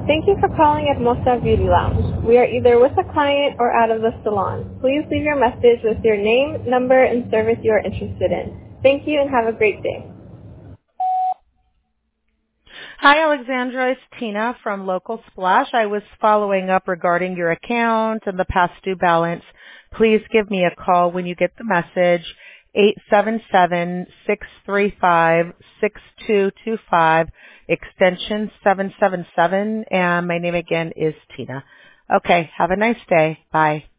Thank you for calling Hermosa Beauty Lounge. We are either with a client or out of the salon. Please leave your message with your name, number, and service you are interested in. Thank you and have a great day. Hi, Alexandra. It's Tina from Local Splash. I was following up regarding your account and the past due balance. Please give me a call when you get the message, 877-635-6225, extension 777, and my name again is Tina. Okay, have a nice day. Bye.